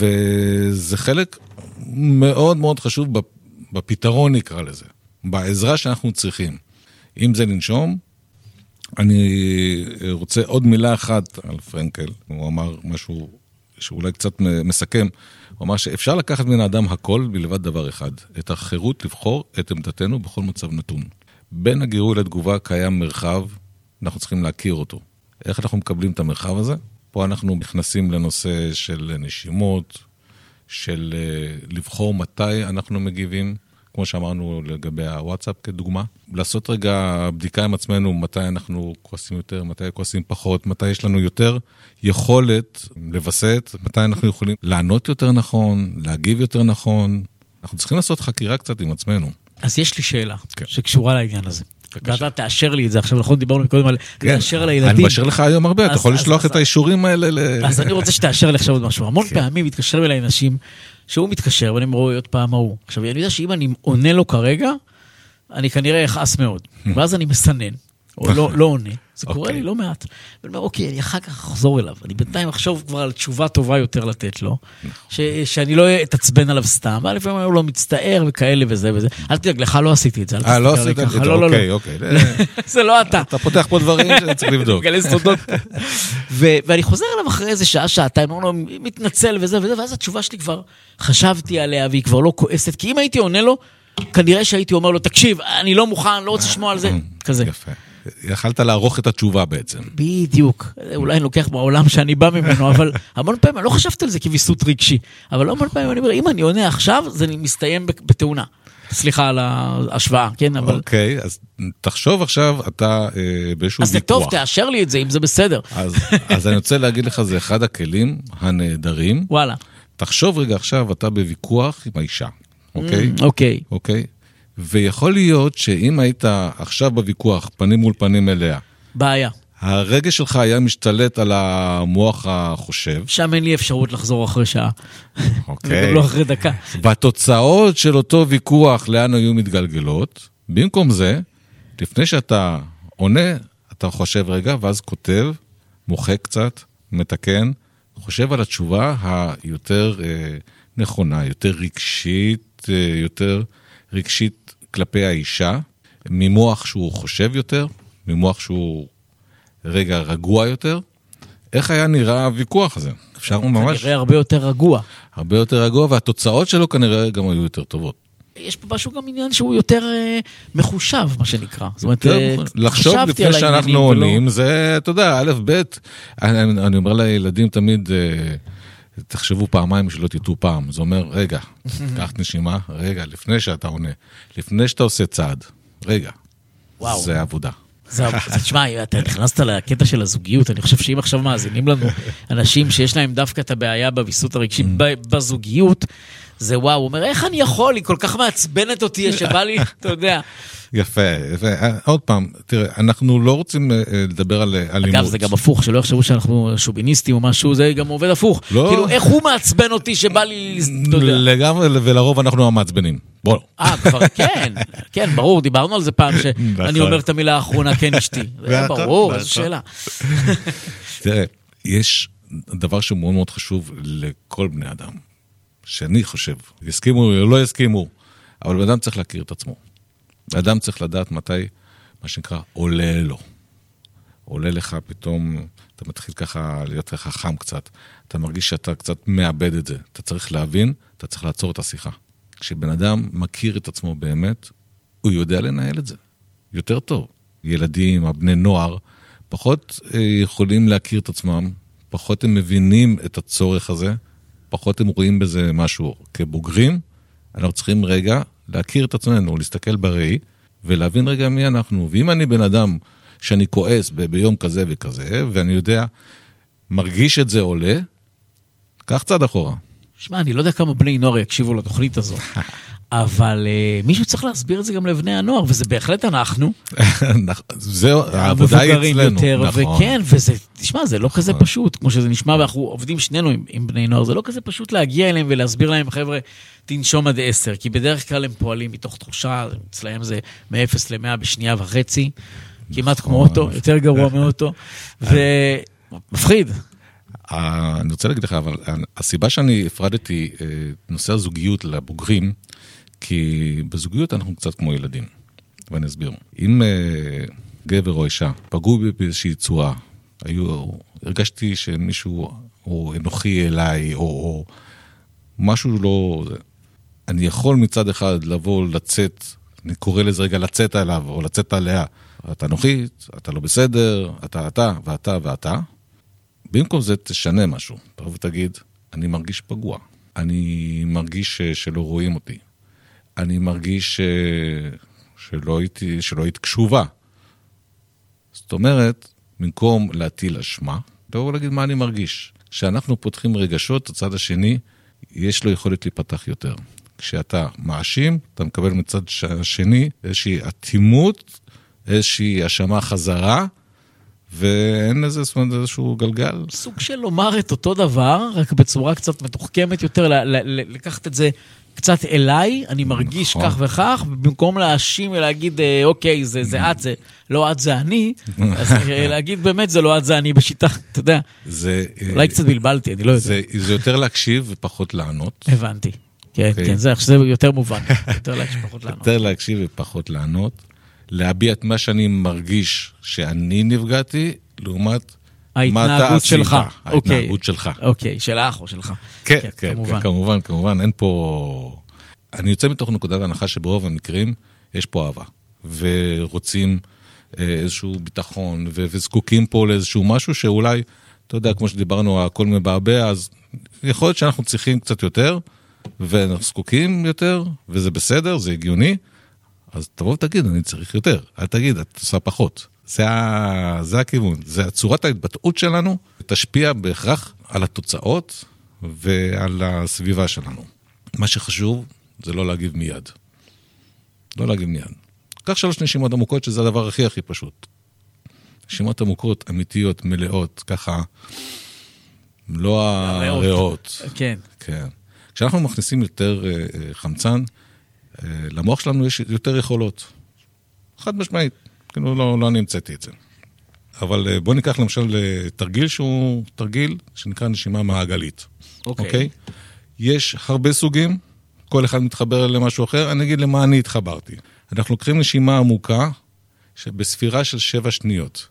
וזה חלק מאוד מאוד חשוב בפתרון, נקרא לזה. בעזרה שאנחנו צריכים. אם זה לנשום, אני רוצה עוד מילה אחת על פרנקל. הוא אמר משהו שאולי קצת מסכם, הוא אמר שאפשר לקחת מן האדם הכל בלבד דבר אחד, את החירות לבחור את עמדתנו בכל מצב נתון. בין הגירוי לתגובה קיים מרחב, אנחנו צריכים להכיר אותו. איך אנחנו מקבלים את המרחב הזה? פה אנחנו נכנסים לנושא של נשימות, של לבחור מתי אנחנו מגיבים, כמו שאמרנו לגבי הוואטסאפ כדוגמה. לעשות רגע בדיקה עם עצמנו, מתי אנחנו כועסים יותר, מתי כועסים פחות, מתי יש לנו יותר יכולת לבסט, מתי אנחנו יכולים לענות יותר נכון, להגיב יותר נכון. אנחנו צריכים לעשות חקירה קצת עם עצמנו. אז יש לי שאלה כן. שקשורה לעניין הזה. ואתה תאשר לי את זה, עכשיו נכון דיברנו מקודם על תאשר לילדים. אני מאשר לך היום הרבה, אתה יכול לשלוח את האישורים האלה. אז אני רוצה שתאשר לי עכשיו עוד משהו. המון פעמים מתקשר אליי אנשים, שהוא מתקשר, ואני רואה עוד פעם מה הוא. עכשיו, אני יודע שאם אני עונה לו כרגע, אני כנראה אכעס מאוד. ואז אני מסנן, או לא עונה. זה קורה לי לא מעט. ואני אומר, אוקיי, אני אחר כך אחזור אליו. אני בינתיים אחשוב כבר על תשובה טובה יותר לתת לו, שאני לא אתעצבן עליו סתם, אבל לפעמים הוא לא מצטער וכאלה וזה וזה. אל תדאג, לך לא עשיתי את זה. אה, לא עשיתי את זה? אוקיי, אוקיי. זה לא אתה. אתה פותח פה דברים שאני צריך לבדוק. גלי סודות. ואני חוזר אליו אחרי איזה שעה, שעתיים, הוא מתנצל וזה וזה, ואז התשובה שלי כבר חשבתי עליה, והיא כבר לא כועסת, כי אם הייתי עונה לו, כנראה שהייתי אומר לו, תקשיב, אני לא מוכן, לא רוצה לשמוע על זה, כזה. יפה. יכלת לערוך את התשובה בעצם. בדיוק. אולי אני לוקח בעולם שאני בא ממנו, אבל המון פעמים, אני לא חשבתי על זה כביסות רגשי, אבל המון פעמים אני אומר, אם אני עונה עכשיו, זה מסתיים בתאונה. סליחה על ההשוואה, כן? אבל... אוקיי, אז תחשוב עכשיו, אתה באיזשהו ויכוח. אז זה טוב, תאשר לי את זה, אם זה בסדר. אז, אז אני רוצה להגיד לך, זה אחד הכלים הנהדרים. וואלה. תחשוב רגע עכשיו, אתה בוויכוח עם האישה. אוקיי? אוקיי. אוקיי. ויכול להיות שאם היית עכשיו בוויכוח, פנים מול פנים אליה, בעיה. הרגש שלך היה משתלט על המוח החושב. שם אין לי אפשרות לחזור אחרי שעה. אוקיי. לא אחרי דקה. והתוצאות של אותו ויכוח, לאן היו מתגלגלות, במקום זה, לפני שאתה עונה, אתה חושב רגע, ואז כותב, מוחק קצת, מתקן, חושב על התשובה היותר אה, נכונה, יותר רגשית, אה, יותר רגשית כלפי האישה, ממוח שהוא חושב יותר, ממוח שהוא רגע רגוע יותר. איך היה נראה הוויכוח הזה? אפשר ממש... כנראה הרבה יותר רגוע. הרבה יותר רגוע, והתוצאות שלו כנראה גם היו יותר טובות. יש פה משהו גם עניין שהוא יותר אה, מחושב, מה שנקרא. זאת אומרת, אה, לחשוב לפני שאנחנו עונים, ולא... זה, אתה יודע, א' ב', אני, אני אומר לילדים תמיד, אה, תחשבו פעמיים שלא תטעו פעם. זה אומר, רגע, קח נשימה, רגע, לפני שאתה עונה, לפני שאתה עושה צעד, רגע, וואו. זה עבודה. תשמע, אתה נכנסת לקטע של הזוגיות, אני חושב שאם עכשיו מאזינים לנו אנשים שיש להם דווקא את הבעיה בביסות הרגשית בזוגיות, זה וואו, הוא אומר, איך אני יכול? היא כל כך מעצבנת אותי, שבא לי, אתה יודע. יפה, יפה. עוד פעם, תראה, אנחנו לא רוצים לדבר על אלימות. אגב, זה גם הפוך, שלא יחשבו שאנחנו שוביניסטים או משהו, זה גם עובד הפוך. כאילו, איך הוא מעצבן אותי שבא לי, אתה יודע. לגמרי, ולרוב אנחנו המעצבנים. בוא. אה, כבר, כן, כן, ברור, דיברנו על זה פעם שאני אומר את המילה האחרונה, כן אשתי. זה ברור, זו שאלה. תראה, יש דבר שמאוד מאוד חשוב לכל בני אדם, שאני חושב, יסכימו או לא יסכימו, אבל בן אדם צריך להכיר את עצמו. האדם צריך לדעת מתי, מה שנקרא, עולה לו. עולה לך פתאום, אתה מתחיל ככה להיות לך חם קצת, אתה מרגיש שאתה קצת מאבד את זה. אתה צריך להבין, אתה צריך לעצור את השיחה. כשבן אדם מכיר את עצמו באמת, הוא יודע לנהל את זה. יותר טוב. ילדים, הבני נוער, פחות יכולים להכיר את עצמם, פחות הם מבינים את הצורך הזה, פחות הם רואים בזה משהו. כבוגרים, אנחנו צריכים רגע להכיר את עצמנו, להסתכל בראי, ולהבין רגע מי אנחנו. ואם אני בן אדם שאני כועס ב- ביום כזה וכזה, ואני יודע, מרגיש את זה עולה, קח צעד אחורה. שמע, אני לא יודע כמה בני נוער יקשיבו לתוכנית הזאת, אבל uh, מישהו צריך להסביר את זה גם לבני הנוער, וזה בהחלט אנחנו. זהו, העבודה היא אצלנו. נכון. וכן, וזה, תשמע, זה לא כזה פשוט, כמו שזה נשמע, ואנחנו עובדים שנינו עם, עם בני נוער, זה לא כזה פשוט להגיע אליהם ולהסביר להם, חבר'ה, תנשום עד עשר, כי בדרך כלל הם פועלים מתוך תחושה, אצלהם זה מאפס למאה בשנייה וחצי, כמעט כמו אוטו, יותר גרוע מאוטו, ומפחיד. אני רוצה להגיד לך, אבל הסיבה שאני הפרדתי נושא הזוגיות לבוגרים, כי בזוגיות אנחנו קצת כמו ילדים, ואני אסביר. אם גבר או אישה פגעו באיזושהי צורה, היו, הרגשתי שמישהו או אנוכי אליי, או, או משהו לא... אני יכול מצד אחד לבוא לצאת, אני קורא לזה רגע לצאת עליו, או לצאת עליה. אתה אנוכית, אתה לא בסדר, אתה, אתה, ואתה, ואתה. במקום זה תשנה משהו. תבוא ותגיד, אני מרגיש פגוע. אני מרגיש שלא רואים אותי. אני מרגיש שלא הייתי, שלא היית קשובה. זאת אומרת, במקום להטיל אשמה, תבוא להגיד מה אני מרגיש. כשאנחנו פותחים רגשות, הצד השני, יש לו יכולת להיפתח יותר. כשאתה מאשים, אתה מקבל מצד השני איזושהי אטימות, איזושהי אשמה חזרה, ואין איזה, זאת אומרת, איזשהו גלגל. סוג של לומר את אותו דבר, רק בצורה קצת מתוחכמת יותר, לקחת את זה קצת אליי, אני מרגיש כך וכך, במקום להאשים ולהגיד, אוקיי, זה, זה את, זה לא את, זה אני, אז להגיד באמת, זה לא את, זה אני בשיטה, אתה יודע. זה, אולי קצת בלבלתי, אני לא יודע. זה, זה יותר להקשיב ופחות לענות. הבנתי. כן, כן, זה, זה יותר מובן. יותר להקשיב ופחות לענות. יותר להקשיב ופחות לענות. להביע את מה שאני מרגיש שאני נפגעתי, לעומת ההתנהגות שלך. ההתנהגות שלך. אוקיי, שלך או שלך. כן, כן, כמובן, כמובן, אין פה... אני יוצא מתוך נקודת ההנחה שברוב המקרים יש פה אהבה, ורוצים איזשהו ביטחון, וזקוקים פה לאיזשהו משהו שאולי, אתה יודע, כמו שדיברנו, הכל מבעבע, אז יכול להיות שאנחנו צריכים קצת יותר, ואנחנו זקוקים יותר, וזה בסדר, זה הגיוני, אז תבוא ותגיד, אני צריך יותר. אל תגיד, את עושה פחות. זה, ה... זה הכיוון. זה צורת ההתבטאות שלנו, תשפיע בהכרח על התוצאות ועל הסביבה שלנו. מה שחשוב זה לא להגיב מיד. לא להגיב מיד. כך שלוש נשימות עמוקות, שזה הדבר הכי הכי פשוט. נשימות עמוקות, אמיתיות, מלאות, ככה, לא הריאות. כן. כן. כשאנחנו מכניסים יותר חמצן, למוח שלנו יש יותר יכולות. חד משמעית. כאילו לא, לא אני המצאתי את זה. אבל בוא ניקח למשל תרגיל שהוא תרגיל שנקרא נשימה מעגלית. אוקיי. אוקיי? יש הרבה סוגים, כל אחד מתחבר למשהו אחר, אני אגיד למה אני התחברתי. אנחנו לוקחים נשימה עמוקה, שבספירה של שבע שניות.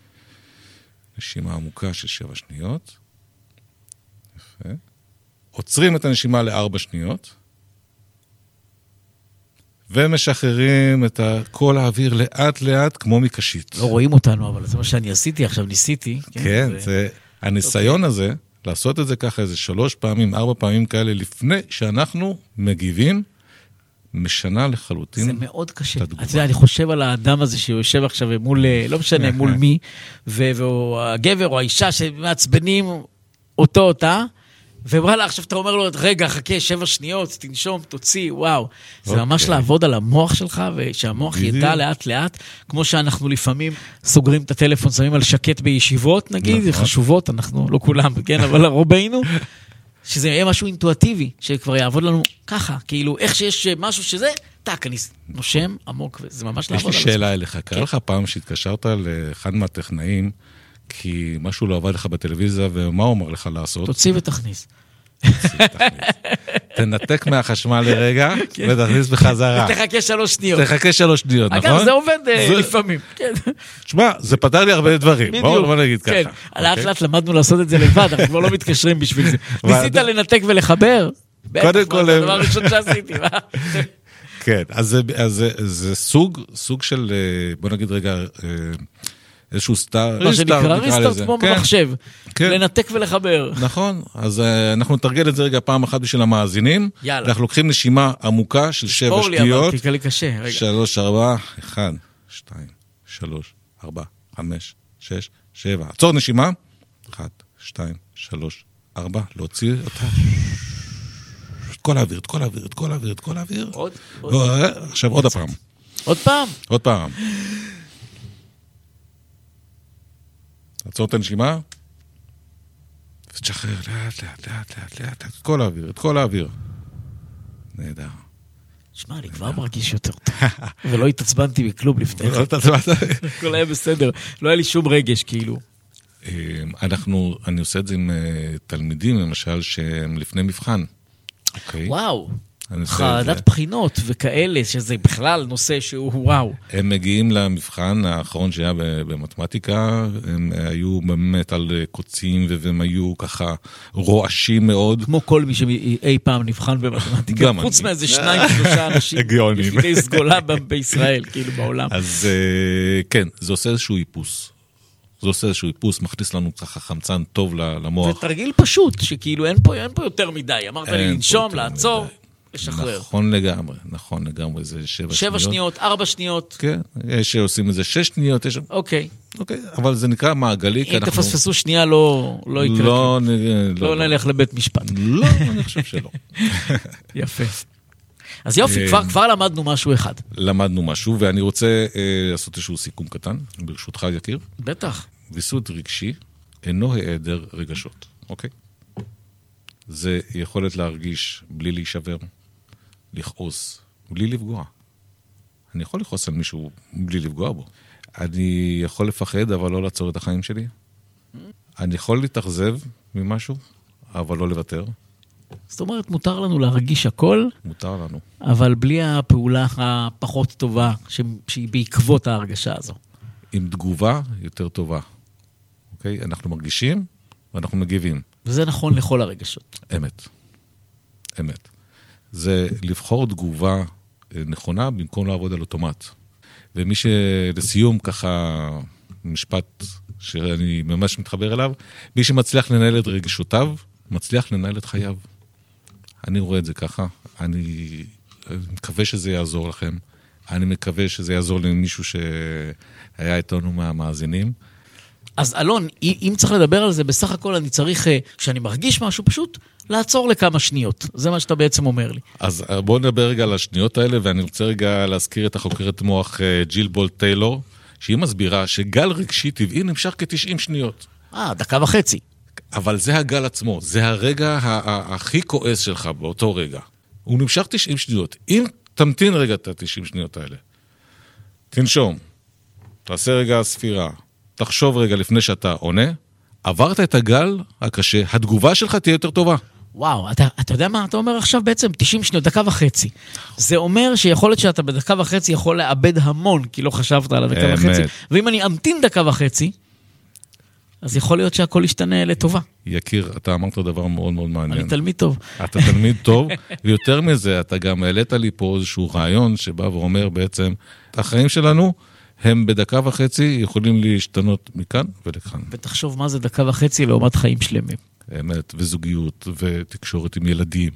נשימה עמוקה של שבע שניות. יפה. עוצרים את הנשימה לארבע שניות. ומשחררים את כל האוויר לאט לאט כמו מקשית. לא רואים אותנו, אבל זה מה שאני עשיתי, עכשיו ניסיתי. כן, זה הניסיון הזה, לעשות את זה ככה איזה שלוש פעמים, ארבע פעמים כאלה, לפני שאנחנו מגיבים, משנה לחלוטין. זה מאוד קשה. אתה יודע, אני חושב על האדם הזה שיושב עכשיו מול, לא משנה מול מי, והגבר או האישה שמעצבנים אותו אותה, ובראלה, עכשיו אתה אומר לו, רגע, חכה, שבע שניות, תנשום, תוציא, וואו. זה ממש לעבוד על המוח שלך, ושהמוח ידע לאט לאט, כמו שאנחנו לפעמים סוגרים את הטלפון, שמים על שקט בישיבות, נגיד, זה חשובות, אנחנו, לא כולם, כן, אבל רובנו, שזה יהיה משהו אינטואטיבי, שכבר יעבוד לנו ככה, כאילו, איך שיש משהו שזה, טק, אני נושם עמוק, וזה ממש לעבוד על זה. יש לי שאלה אליך, קרא לך פעם שהתקשרת לאחד מהטכנאים, כי משהו לא עבד לך בטלוויזיה, ומה הוא אומר לך לעשות? תוציא ותכניס. תנתק מהחשמל לרגע, ותכניס בחזרה. תחכה שלוש שניות. תחכה שלוש שניות, נכון? אגב, זה עובד לפעמים. תשמע, זה פתר לי הרבה דברים. בואו נגיד ככה. לאט לאט למדנו לעשות את זה לבד, אנחנו כבר לא מתקשרים בשביל זה. ניסית לנתק ולחבר? קודם כל... זה הדבר הראשון שעשיתי. כן, אז זה סוג של, בוא נגיד רגע... איזשהו סטאר, מה שנקרא ריסטארט כמו במחשב, לנתק ולחבר. נכון, אז אנחנו נתרגל את זה רגע פעם אחת בשביל המאזינים. יאללה. אנחנו לוקחים נשימה עמוקה של שבע שניות. ספור לי אבל, כי לי קשה. רגע. שלוש, ארבע, אחד, שתיים, שלוש, ארבע, חמש, שש, שבע. עצור נשימה. אחד, שתיים, שלוש, ארבע, להוציא אותה. את כל האוויר, את כל האוויר, את כל האוויר, את כל האוויר. עוד? עכשיו עוד הפעם. עוד פעם? עוד פעם. עצור את הנשימה, ותשחרר לאט, לאט, לאט, לאט, לאט, את כל האוויר, את כל האוויר. נהדר. שמע, אני כבר מרגיש יותר טוב. ולא התעצבנתי בכלום לפני. לא התעצבנת? הכל היה בסדר. לא היה לי שום רגש, כאילו. אנחנו, אני עושה את זה עם תלמידים, למשל, שהם לפני מבחן. וואו. חרדת בחינות וכאלה, שזה בכלל נושא שהוא וואו. הם מגיעים למבחן האחרון שהיה במתמטיקה, הם היו באמת על קוצים, והם היו ככה רועשים מאוד. כמו כל מי שאי פעם נבחן במתמטיקה, חוץ מאיזה שניים, שלושה אנשים, יחידי סגולה בישראל, כאילו בעולם. אז כן, זה עושה איזשהו איפוס. זה עושה איזשהו איפוס, מכניס לנו ככה חמצן טוב למוח. זה תרגיל פשוט, שכאילו אין פה, אין פה יותר מדי. אמרת לי לנשום, לעצור, לשחרר. נכון לגמרי, נכון לגמרי, זה שבע שניות. שבע שניות, ארבע שניות. כן, יש שעושים איזה שש שניות, יש... אוקיי. אוקיי, אבל זה נקרא מעגלי, אם תפספסו שנייה, לא יקרה. לא, לא נלך לבית משפט. לא, אני חושב שלא. יפה. אז יופי, כבר, כבר למדנו משהו אחד. למדנו משהו, ואני רוצה אה, לעשות איזשהו סיכום קטן, ברשותך יקיר. בטח. ויסות רגשי אינו היעדר רגשות, אוקיי? זה יכולת להרגיש בלי להישבר, לכעוס, בלי לפגוע. אני יכול לכעוס על מישהו בלי לפגוע בו. אני יכול לפחד, אבל לא לעצור את החיים שלי. אני יכול להתאכזב ממשהו, אבל לא לוותר. זאת אומרת, מותר לנו להרגיש הכל. מותר לנו. אבל בלי הפעולה הפחות טובה, שהיא בעקבות ההרגשה הזו. עם תגובה יותר טובה. אוקיי? אנחנו מרגישים, ואנחנו מגיבים. וזה נכון לכל הרגשות. אמת. אמת. זה לבחור תגובה נכונה, במקום לעבוד על אוטומט. ומי שלסיום ככה, משפט שאני ממש מתחבר אליו, מי שמצליח לנהל את רגשותיו, מצליח לנהל את חייו. אני רואה את זה ככה, אני מקווה שזה יעזור לכם, אני מקווה שזה יעזור למישהו שהיה איתנו מהמאזינים. אז אלון, אם צריך לדבר על זה, בסך הכל אני צריך, כשאני מרגיש משהו פשוט, לעצור לכמה שניות. זה מה שאתה בעצם אומר לי. אז בואו נדבר רגע על השניות האלה, ואני רוצה רגע להזכיר את החוקרת מוח ג'יל בולט טיילור, שהיא מסבירה שגל רגשי טבעי נמשך כ-תשעים שניות. אה, דקה וחצי. אבל זה הגל עצמו, זה הרגע הכי כועס שלך באותו רגע. הוא נמשך תשעים שניות. אם תמתין רגע את ה-תשעים שניות האלה, תנשום, תעשה רגע ספירה, תחשוב רגע לפני שאתה עונה, עברת את הגל הקשה, התגובה שלך תהיה יותר טובה. וואו, אתה, אתה יודע מה אתה אומר עכשיו בעצם? תשעים שניות, דקה וחצי. זה אומר שיכול להיות שאתה בדקה וחצי יכול לאבד המון, כי לא חשבת על הדקה וחצי. ואם אני אמתין דקה וחצי, אז יכול להיות שהכל ישתנה לטובה. יקיר, אתה אמרת דבר מאוד מאוד מעניין. אני תלמיד טוב. אתה תלמיד טוב, ויותר מזה, אתה גם העלית לי פה איזשהו רעיון שבא ואומר בעצם, החיים שלנו הם בדקה וחצי יכולים להשתנות מכאן ולכאן. ותחשוב מה זה דקה וחצי לעומת חיים שלמים. אמת, וזוגיות, ותקשורת עם ילדים,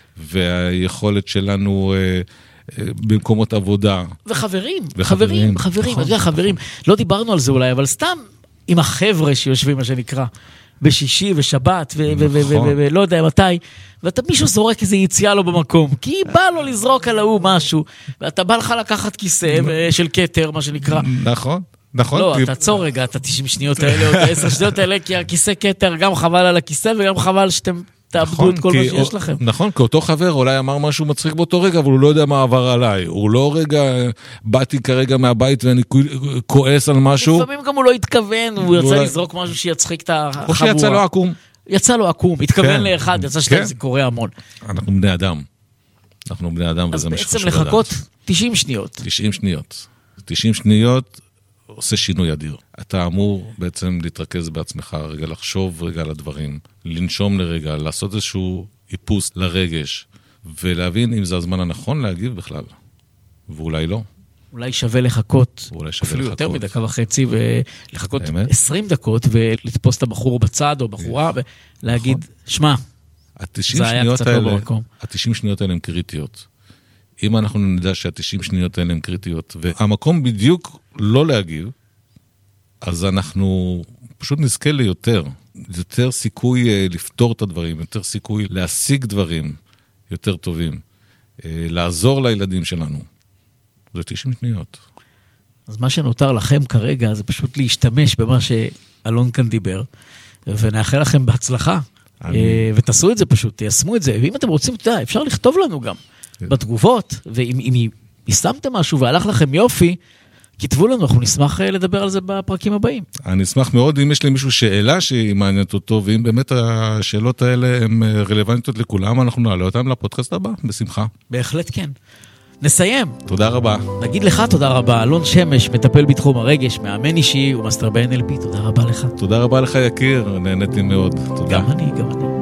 והיכולת שלנו אה, אה, במקומות עבודה. וחברים, וחברים, חברים, נכון, אתה יודע, חברים, לא דיברנו על זה אולי, אבל סתם עם החבר'ה שיושבים, מה שנקרא, בשישי ושבת, ולא יודע מתי, ואתה מישהו זורק איזה יציאה לו במקום, כי בא לו לזרוק על ההוא משהו, ואתה בא לך לקחת כיסא של קטר, מה שנקרא. נכון. נכון. לא, תעצור רגע, את ה-תשעים שניות האלה, או את ה-עשר שניות האלה, כי הכיסא כתר גם חבל על הכיסא, וגם חבל שאתם תאבדו את כל מה שיש לכם. נכון, כי אותו חבר אולי אמר משהו מצחיק באותו רגע, אבל הוא לא יודע מה עבר עליי. הוא לא רגע, באתי כרגע מהבית ואני כועס על משהו. לפעמים גם הוא לא התכוון, הוא יצא לזרוק משהו שיצחיק את החבורה. או שיצא לו עקום. יצא לו עקום, התכוון לאחד, יצא שתיים, זה קורה המון. אנחנו בני אדם. אנחנו בני אדם, וזה מה שחשוב לדעת. אז בעצם לחכות תשעים שניות. תשעים שניות. תשעים שניות עושה שינוי אדיר. אתה אמור בעצם להתרכז בעצמך, רגע לחשוב רגע על הדברים, לנשום לרגע, לעשות איזשהו איפוס לרגש, ולהבין אם זה הזמן הנכון להגיב בכלל. ואולי לא. אולי שווה לחכות, אולי שווה אפילו לחכות. יותר מדקה וחצי, ולחכות עשרים דקות, ולתפוס את הבחור בצד או בחורה, ולהגיד, שמע, זה היה קצת לא במקום. ה-תשעים שניות האלה הן קריטיות. אם אנחנו נדע שה-תשעים שניות האלה הן קריטיות, והמקום בדיוק לא להגיב, אז אנחנו פשוט נזכה ליותר. יותר סיכוי לפתור את הדברים, יותר סיכוי להשיג דברים יותר טובים, לעזור לילדים שלנו. זה תשעים שניות. אז מה שנותר לכם כרגע, זה פשוט להשתמש במה שאלון כאן דיבר, ונאחל לכם בהצלחה. אני... ותעשו את זה פשוט, תיישמו את זה. ואם אתם רוצים, אתה יודע, אפשר לכתוב לנו גם. בתגובות, ואם אם יישמתם משהו והלך לכם יופי, כתבו לנו, אנחנו נשמח לדבר על זה בפרקים הבאים. אני אשמח מאוד, אם יש לי מישהו שאלה שהיא מעניינת אותו, ואם באמת השאלות האלה הן רלוונטיות לכולם, אנחנו נעלה אותם לפודקאסט הבא, בשמחה. בהחלט כן. נסיים. תודה רבה. נגיד לך תודה רבה, אלון שמש, מטפל בתחום הרגש, מאמן אישי ומאסטר ב-אן אל פי, תודה רבה לך. תודה רבה לך יקיר, נהניתי מאוד. תודה. גם אני, גם אני.